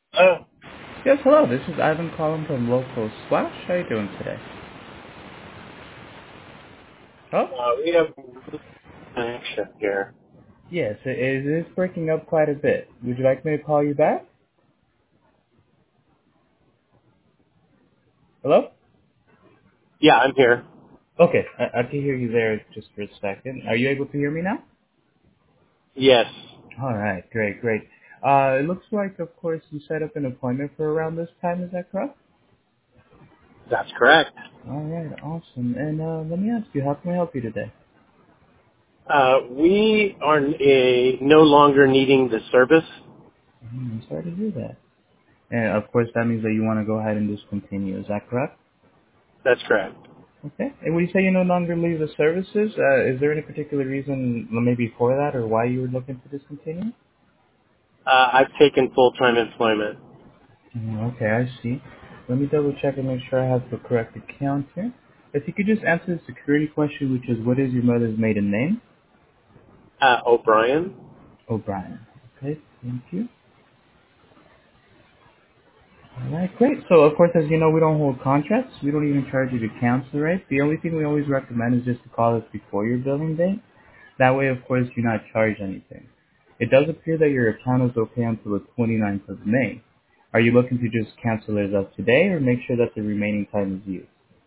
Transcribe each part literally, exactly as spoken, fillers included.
Oh, Yes, hello. This is Ivan calling from Local Splash. How are you doing today? Oh, uh, we have connection here. yes, it is, it is breaking up quite a bit. Would you like me to call you back? Hello? Yeah, I'm here. Okay, I, I can hear you there just for a second. Are you able to hear me now? Yes, All right, great, great. Uh, it looks like, of course, you set up an appointment for around this time. Is that correct? that's correct. All right, awesome. And uh, let me ask you, how can I help you today? Uh, we are a, no longer needing the service. Hmm, I'm sorry to hear that. And of course, that means that you want to go ahead and discontinue. Is that correct? That's correct. Okay. And when you say you no longer leave the services, uh, is there any particular reason well, maybe for that or why you were looking to discontinue? Uh, I've taken full-time employment. Mm, okay, I see. Let me double check and make sure I have the correct account here. If you could just answer the security question, which is what is your mother's maiden name? Uh, O'Brien? O'Brien. Okay, thank you. All right, great. So, of course, as you know, we don't hold contracts. We don't even charge you to cancel, right? The only thing we always recommend is just to call us before your billing date. That way, of course, you're not charged anything. It does appear that your account is okay until the twenty-ninth of May. Are you looking to just cancel it as of today or make sure that the remaining time is used?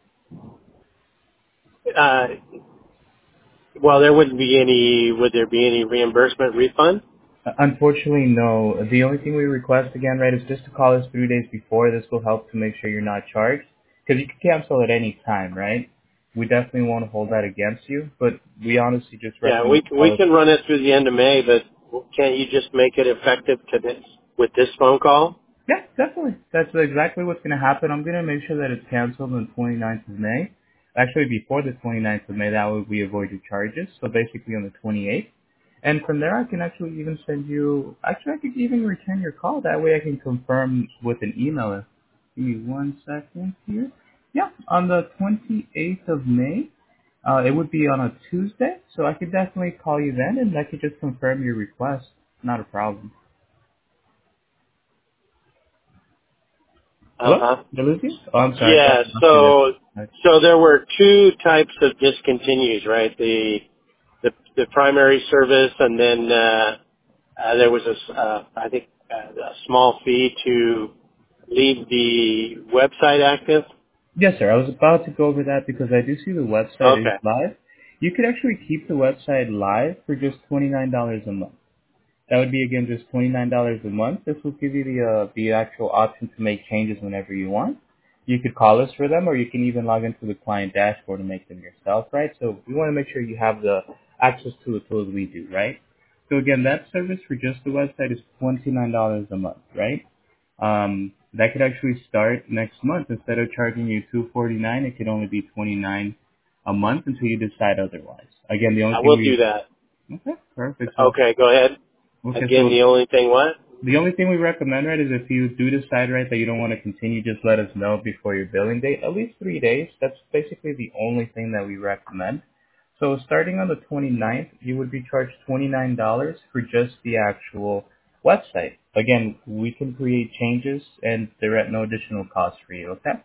Uh, well, there wouldn't be any, would there be any reimbursement refund? Uh, Unfortunately, no. The only thing we request again, right, is just to call us three days before. This will help to make sure you're not charged. Because you can cancel at any time, right? We definitely won't hold that against you, but we honestly just Yeah, recommend we, you we call us. can run it through the end of May, but can't you just make it effective to this, with this phone call? Yeah, definitely. That's exactly what's going to happen. I'm going to make sure that it's canceled on the twenty-ninth of May. Actually, before the twenty-ninth of May, that way we avoid your charges. So basically on the twenty-eighth. And from there, I can actually even send you, actually, I could even return your call. That way I can confirm with an email. Give me one second here. Yeah, on the twenty-eighth of May, uh, it would be on a Tuesday. So I could definitely call you then and I could just confirm your request. Not a problem. Hello? Uh-huh. Did I lose you? Oh, I'm sorry. I thought Yeah, I lost you so there. so there were two types of discontinues, right? The the, the primary service, and then uh, uh, there was a s- uh, I think uh, a small fee to leave the website active. Yes, sir. I was about to go over that because I do see the website is Okay. live. You could actually keep the website live for just twenty-nine dollars a month. That would be again just twenty-nine dollars a month. This will give you the uh, the actual option to make changes whenever you want. You could call us for them, or you can even log into the client dashboard and make them yourself, right? So we want to make sure you have the access to the tools we do, right? So again, that service for just the website is twenty-nine dollars a month, right? Um, that could actually start next month. Instead of charging you two forty-nine, it could only be twenty-nine a month until you decide otherwise. Again, the only I thing will do we that. okay, perfect. So Okay, go ahead. okay, Again, so the only thing what? the only thing we recommend, right, is if you do decide, right, that you don't want to continue, just let us know before your billing date. At least three days. That's basically the only thing that we recommend. So starting on the twenty-ninth, you would be charged twenty-nine dollars for just the actual website. Again, we can create changes and they're at no additional cost for you, okay?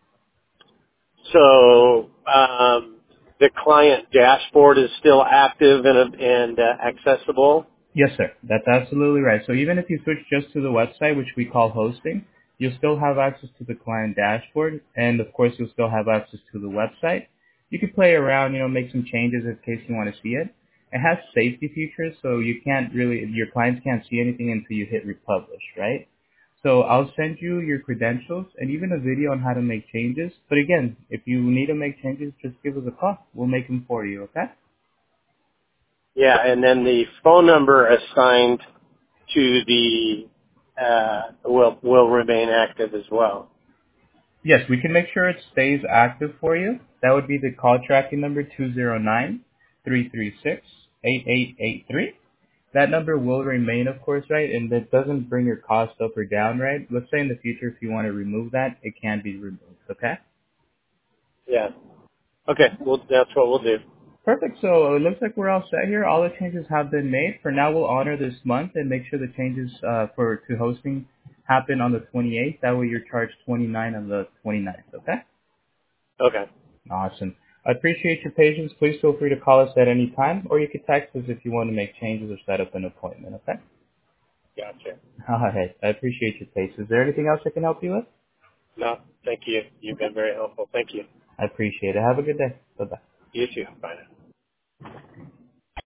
So um, the client dashboard is still active and and uh, accessible. Yes, sir. That's absolutely right. So even if you switch just to the website, which we call hosting, you'll still have access to the client dashboard, and of course, you'll still have access to the website. You can play around, you know, make some changes in case you want to see it. It has safety features, so you can't really, your clients can't see anything until you hit republish, right? So I'll send you your credentials and even a video on how to make changes. But again, if you need to make changes, just give us a call. We'll make them for you, okay? Yeah, and then the phone number assigned to the uh, will will remain active as well. Yes, we can make sure it stays active for you. That would be the call tracking number two zero nine, three three six, eight eight eight three. That number will remain, of course, right? And that doesn't bring your cost up or down, right? Let's say in the future, if you want to remove that, it can be removed, okay? Yeah. Okay. Well, that's what we'll do. Perfect. So it looks like we're all set here. All the changes have been made. For now, we'll honor this month and make sure the changes uh, for to hosting happen on the twenty-eighth. That way you're charged twenty-nine on the twenty-ninth, okay? Okay. Awesome. I appreciate your patience. Please feel free to call us at any time, or you can text us if you want to make changes or set up an appointment, okay? Gotcha. All right. I appreciate your patience. Is there anything else I can help you with? No, thank you. You've Okay. been very helpful. Thank you. I appreciate it. Have a good day. Bye-bye. You too. Bye now.